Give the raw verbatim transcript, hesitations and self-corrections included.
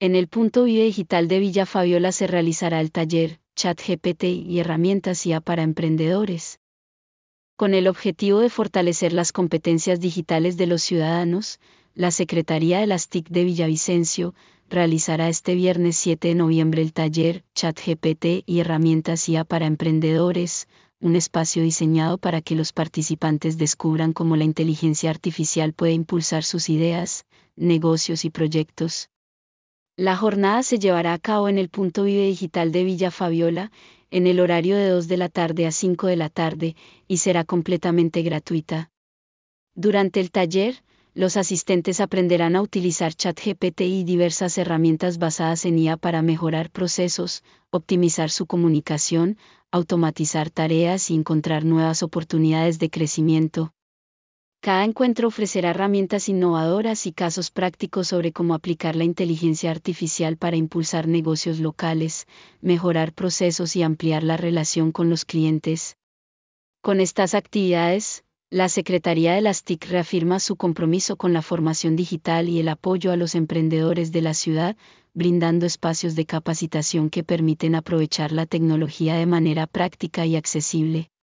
En el punto Vive Digital de Villa Fabiola se realizará el taller ChatGPT y herramientas I A para emprendedores. Con el objetivo de fortalecer las competencias digitales de los ciudadanos, la Secretaría de las T I C de Villavicencio realizará este viernes siete de noviembre el taller ChatGPT y herramientas I A para emprendedores, un espacio diseñado para que los participantes descubran cómo la inteligencia artificial puede impulsar sus ideas, negocios y proyectos. La jornada se llevará a cabo en el punto Vive Digital de Villa Fabiola, en el horario de dos de la tarde a cinco de la tarde, y será completamente gratuita. Durante el taller, los asistentes aprenderán a utilizar ChatGPT y diversas herramientas basadas en I A para mejorar procesos, optimizar su comunicación, automatizar tareas y encontrar nuevas oportunidades de crecimiento. Cada encuentro ofrecerá herramientas innovadoras y casos prácticos sobre cómo aplicar la inteligencia artificial para impulsar negocios locales, mejorar procesos y ampliar la relación con los clientes. Con estas actividades, la Secretaría de las T I C reafirma su compromiso con la formación digital y el apoyo a los emprendedores de la ciudad, brindando espacios de capacitación que permiten aprovechar la tecnología de manera práctica y accesible.